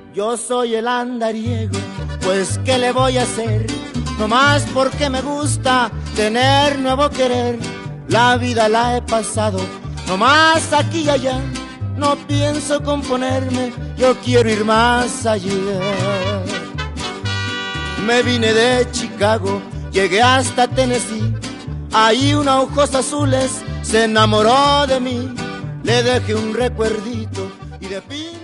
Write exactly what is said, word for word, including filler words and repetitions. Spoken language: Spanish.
Yo soy el andariego, pues ¿qué le voy a hacer? Nomás porque me gusta tener nuevo querer. La vida la he pasado, nomás aquí y allá. No pienso componerme, yo quiero ir más allá. Me vine de Chicago, llegué hasta Tennessee. Ahí una ojos azules se enamoró de mí. Le dejé un recuerdito y de pin